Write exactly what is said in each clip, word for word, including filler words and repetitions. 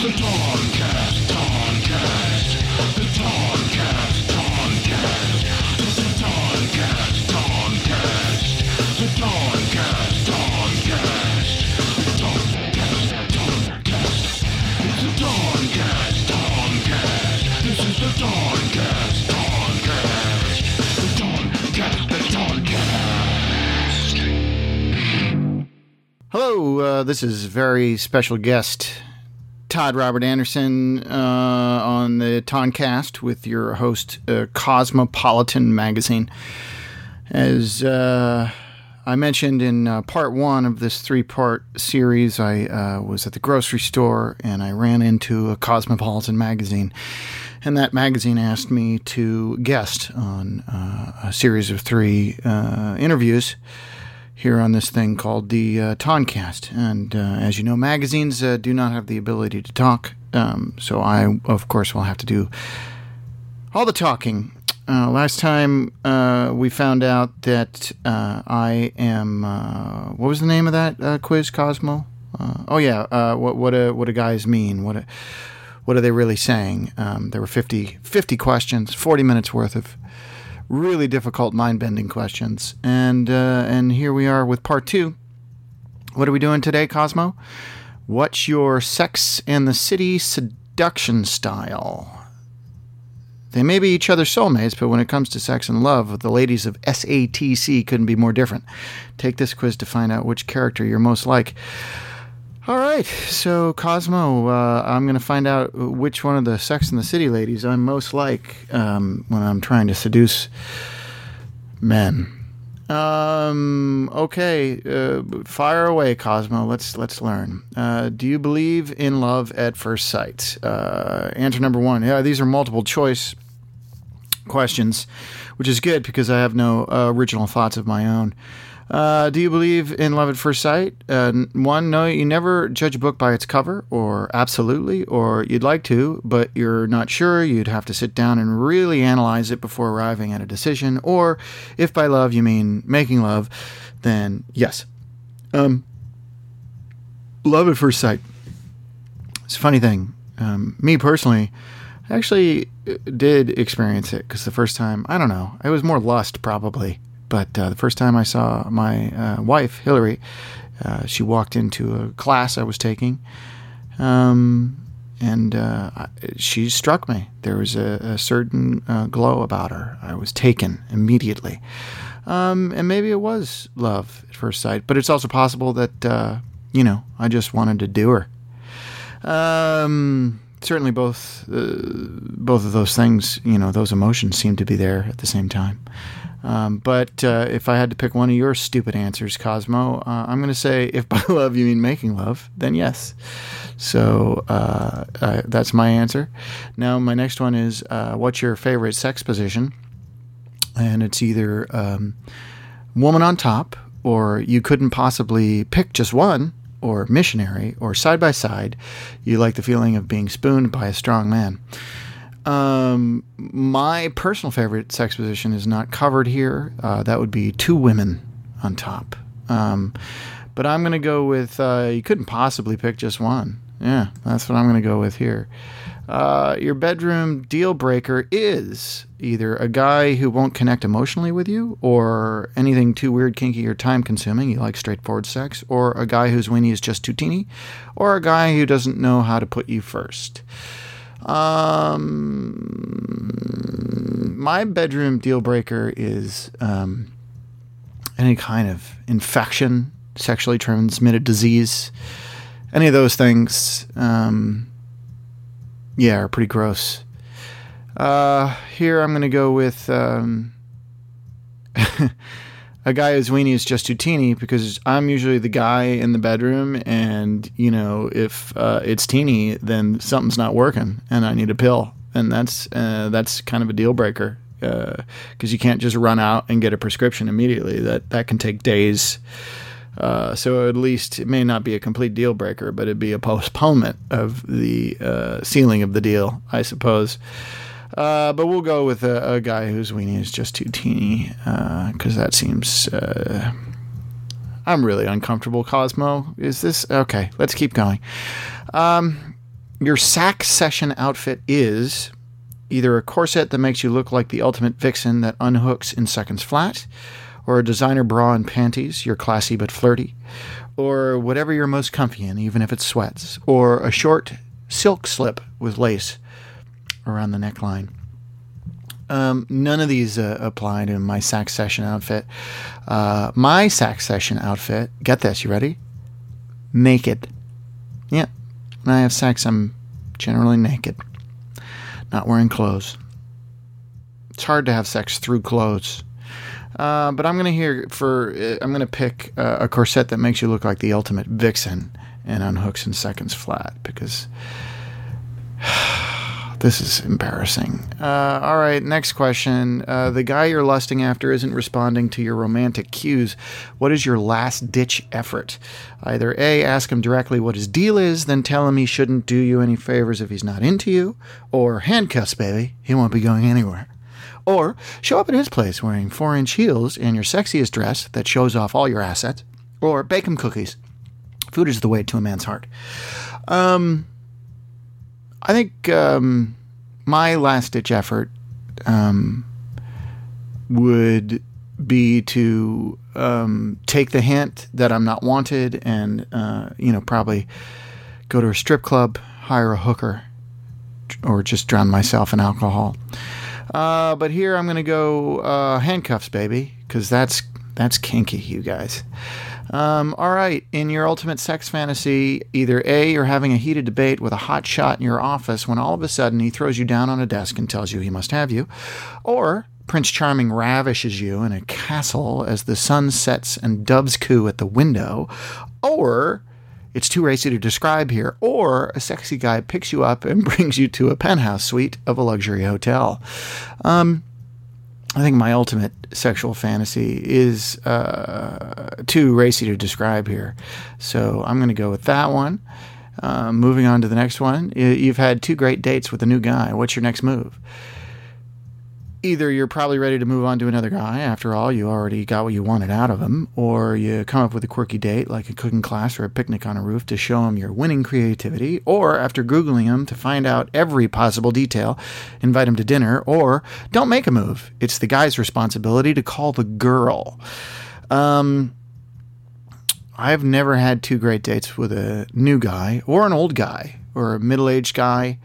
Hello, uh, this is very special guest Todd Robert Anderson uh, on the Toncast with your host, uh, Cosmopolitan Magazine. As uh, I mentioned in uh, part one of this three-part series, I uh, was at the grocery store and I ran into a Cosmopolitan Magazine. And that magazine asked me to guest on uh, a series of three uh, interviews here on this thing called the uh, Toncast. And uh, as you know, magazines uh, do not have the ability to talk, um, so I, of course, will have to do all the talking. Uh, last time uh, we found out that uh, I am, uh, what was the name of that uh, quiz, Cosmo? Uh, oh yeah, uh, what what do, what do guys mean? What a, what are they really saying? Um, there were fifty, fifty questions, forty minutes worth of really difficult, mind-bending questions. And uh, and here we are with part two. What are we doing today, Cosmo? What's your Sex and the City seduction style? They may be each other's soulmates, but when it comes to sex and love, the ladies of S A T C couldn't be more different. Take this quiz to find out which character you're most like. All right, so Cosmo, uh, I'm going to find out which one of the Sex and the City ladies I'm most like um, when I'm trying to seduce men. Um, okay, uh, fire away, Cosmo. Let's let's learn. Uh, do you believe in love at first sight? Uh, answer number one. Yeah, these are multiple choice questions, which is good because I have no uh, original thoughts of my own. Uh, do you believe in love at first sight? Uh, one, no, you never judge a book by its cover, or absolutely, or you'd like to, but you're not sure. You'd have to sit down and really analyze it before arriving at a decision. Or if by love you mean making love, then yes. Um, love at first sight. It's a funny thing. Um, me personally, I actually did experience it because the first time, I don't know, it was more lust probably. But uh, the first time I saw my uh, wife, Hillary, uh, she walked into a class I was taking, um, and uh, she struck me. There was a, a certain uh, glow about her. I was taken immediately. Um, and maybe it was love at first sight, but it's also possible that, uh, you know, I just wanted to do her. Um, certainly both, uh, both of those things, you know, those emotions seem to be there at the same time. Um, but uh, if I had to pick one of your stupid answers, Cosmo, uh, I'm going to say if by love you mean making love, then yes. So uh, uh, that's my answer. Now, my next one is, uh, what's your favorite sex position? And it's either um, woman on top, or you couldn't possibly pick just one, or missionary, or side by side. You like the feeling of being spooned by a strong man. Um, my personal favorite sex position is not covered here. Uh, that would be two women on top. Um, but I'm going to go with, uh, you couldn't possibly pick just one. Yeah, that's what I'm going to go with here. Uh, your bedroom deal breaker is either a guy who won't connect emotionally with you, or anything too weird, kinky, or time consuming. You like straightforward sex, or a guy whose weenie is just too teeny, or a guy who doesn't know how to put you first. Um, my bedroom deal breaker is um, any kind of infection, sexually transmitted disease, any of those things, um, yeah, are pretty gross. Uh, here I'm going to go with um, a guy whose weenie is just too teeny, because I'm usually the guy in the bedroom, and, you know, if uh, it's teeny, then something's not working, and I need a pill, and that's uh, that's kind of a deal breaker, because uh, you can't just run out and get a prescription immediately. That that can take days. Uh, so at least it may not be a complete deal breaker, but it'd be a postponement of the uh, sealing of the deal, I suppose. Uh, but we'll go with a, a guy whose weenie is just too teeny, because uh, that seems... Uh, I'm really uncomfortable, Cosmo. Is this... Okay, let's keep going. Um, Your sack session outfit is either a corset that makes you look like the ultimate vixen that unhooks in seconds flat, or a designer bra and panties, you're classy but flirty, or whatever you're most comfy in, even if it sweats, or a short silk slip with lace around the neckline. Um, none of these uh, apply to my sack session outfit. Uh, my sack session outfit, get this, you ready? Naked. Yeah, when I have sex, I'm generally naked, not wearing clothes. It's hard to have sex through clothes. Uh, but I'm going to hear for, uh, I'm going to pick uh, a corset that makes you look like the ultimate vixen and unhooks in seconds flat, because this is embarrassing. Uh, all right, next question. Uh, the guy you're lusting after isn't responding to your romantic cues. What is your last-ditch effort? Either A, ask him directly what his deal is, then tell him he shouldn't do you any favors if he's not into you, or handcuffs, baby, he won't be going anywhere. Or show up at his place wearing four-inch heels and your sexiest dress that shows off all your assets. Or bake him cookies. Food is the way to a man's heart. Um, I think um, my last-ditch effort um, would be to um, take the hint that I'm not wanted and, uh, you know, probably go to a strip club, hire a hooker, or just drown myself in alcohol. Uh, but here I'm going to go uh, handcuffs, baby, because that's that's kinky, you guys. Um, all right, in your ultimate sex fantasy, either A, you're having a heated debate with a hot shot in your office when all of a sudden he throws you down on a desk and tells you he must have you, or Prince Charming ravishes you in a castle as the sun sets and doves coo at the window, or it's too racy to describe here, or a sexy guy picks you up and brings you to a penthouse suite of a luxury hotel. Um, I think my ultimate sexual fantasy is uh, too racy to describe here. So I'm going to go with that one. Uh, moving on to the next one. You've had two great dates with a new guy. What's your next move? Either you're probably ready to move on to another guy. After all, you already got what you wanted out of him. Or you come up with a quirky date like a cooking class or a picnic on a roof to show him your winning creativity. Or after Googling him to find out every possible detail, invite him to dinner. Or don't make a move. It's the guy's responsibility to call the girl. Um, I've never had two great dates with a new guy or an old guy or a middle-aged guy.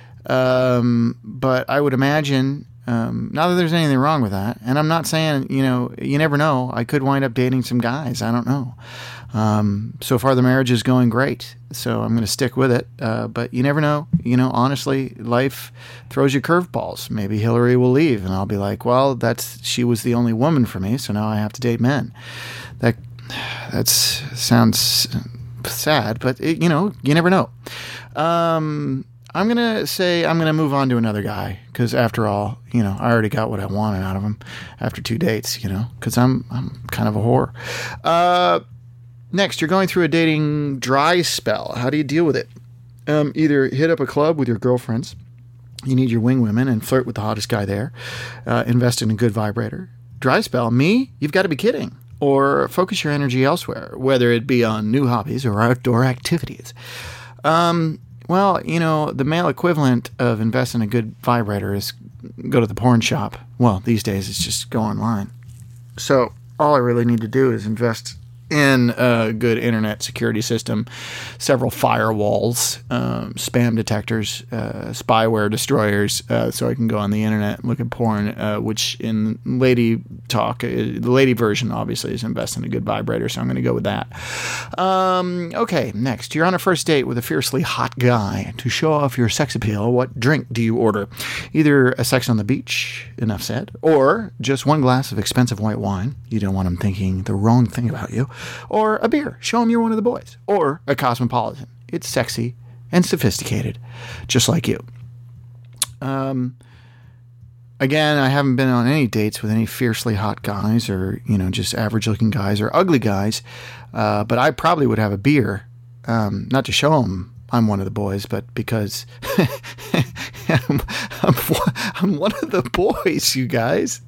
Um, but I would imagine... Um, not that there's anything wrong with that. And I'm not saying, you know, you never know. I could wind up dating some guys. I don't know. Um, so far, the marriage is going great. So I'm going to stick with it. Uh, but you never know. You know, honestly, life throws you curveballs. Maybe Hillary will leave. And I'll be like, well, that's she was the only woman for me. So now I have to date men. That that's sounds sad. But, it, you know, you never know. Um... I'm going to say I'm going to move on to another guy because after all, you know, I already got what I wanted out of him after two dates, you know, because I'm, I'm kind of a whore. Uh, next, you're going through a dating dry spell. How do you deal with it? Um, either hit up a club with your girlfriends. You need your wing women and flirt with the hottest guy there. Uh, invest in a good vibrator. Dry spell? Me? You've got to be kidding. Or focus your energy elsewhere, whether it be on new hobbies or outdoor activities. Um... Well, you know, the male equivalent of invest in a good vibrator is go to the porn shop. Well, these days it's just go online. So all I really need to do is invest in a good internet security system, several firewalls, um, spam detectors, uh, spyware destroyers, uh, so I can go on the internet and look at porn, uh, which in lady talk, uh, the lady version obviously is invest in a good vibrator, so I'm going to go with that. Um, okay, next. You're on a first date with a fiercely hot guy. To show off your sex appeal, what drink do you order? Either a sex on the beach, enough said, or just one glass of expensive white wine. You don't want him thinking the wrong thing about you. Or a beer. Show him you're one of the boys. Or a Cosmopolitan. It's sexy and sophisticated, just like you. Um, again, I haven't been on any dates with any fiercely hot guys or, you know, just average-looking guys or ugly guys. Uh, but I probably would have a beer, um, not to show them I'm one of the boys, but because I'm, I'm, I'm one of the boys, you guys.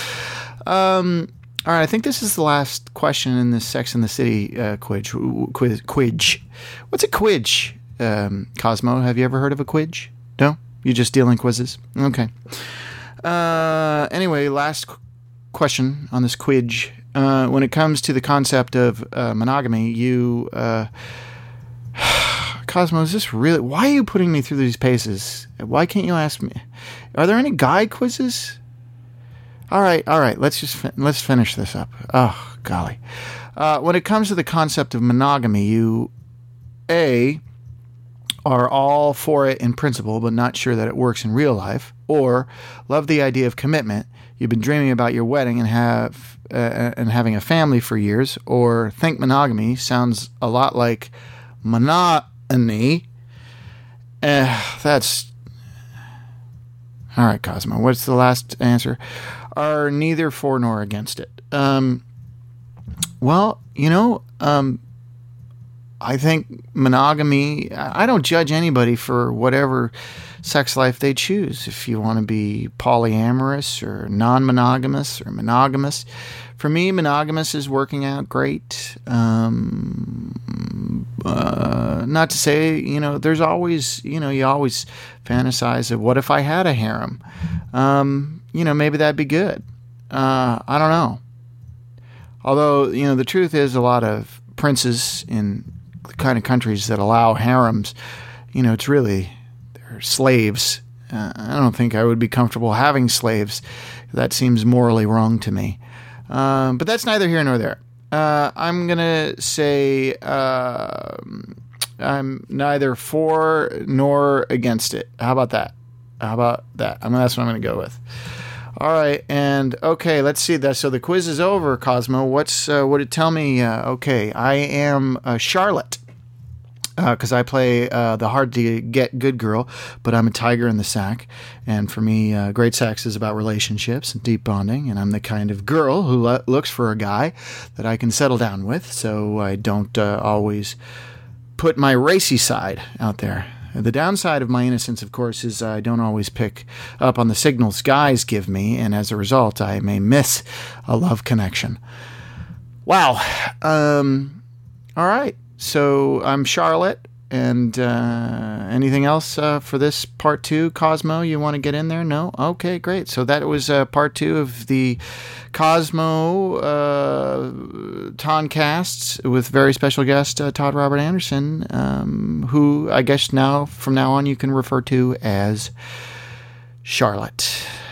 Um... All right, I think this is the last question in this Sex and the City uh, quiz. Quiz. Quiz. What's a quiz? Um, Cosmo, have you ever heard of a quidge? No? You just deal in quizzes? Okay. Uh, anyway, last qu- question on this quidge. Uh, when it comes to the concept of uh, monogamy, you... Uh, Cosmo, is this really... Why are you putting me through these paces? Why can't you ask me... Are there any guy quizzes? All right, all right. Let's just fi- let's finish this up. Oh, golly. Uh, when it comes to the concept of monogamy, you... A... are all for it in principle, but not sure that it works in real life, or love the idea of commitment. You've been dreaming about your wedding and have uh, and having a family for years, or think monogamy sounds a lot like monotony. Uh, that's all right, Cosmo. What's the last answer? Are neither for nor against it. Um, well, you know. Um, I think monogamy, I don't judge anybody for whatever sex life they choose. If you want to be polyamorous or non-monogamous or monogamous. For me, monogamous is working out great. Um, uh, not to say, you know, there's always, you know, you always fantasize of what if I had a harem? Um, you know, maybe that'd be good. Uh, I don't know. Although, you know, the truth is a lot of princes in the kind of countries that allow harems, you know, it's really, they're slaves. Uh, I don't think I would be comfortable having slaves. That seems morally wrong to me. Um, but that's neither here nor there. Uh, I'm going to say uh, I'm neither for nor against it. How about that? How about that? I mean, that's what I'm going to go with. All right, and okay, let's see that. So the quiz is over, Cosmo. What's uh, what did it tell me? Uh, okay, I am uh, Charlotte because uh, I play uh, the hard to get good girl, but I'm a tiger in the sack. And for me, uh, great sex is about relationships and deep bonding. And I'm the kind of girl who lo- looks for a guy that I can settle down with, so I don't uh, always put my racy side out there. The downside of my innocence, of course, is I don't always pick up on the signals guys give me, and as a result, I may miss a love connection. Wow. Um, all right. So I'm Charlotte, and uh, anything else uh, for this part two, Cosmo? You want to get in there? No? Okay, great. So that was uh, part two of the Cosmo uh, Toncasts with very special guest uh, Todd Robert Anderson, um, who I guess now from now on you can refer to as Charlotte.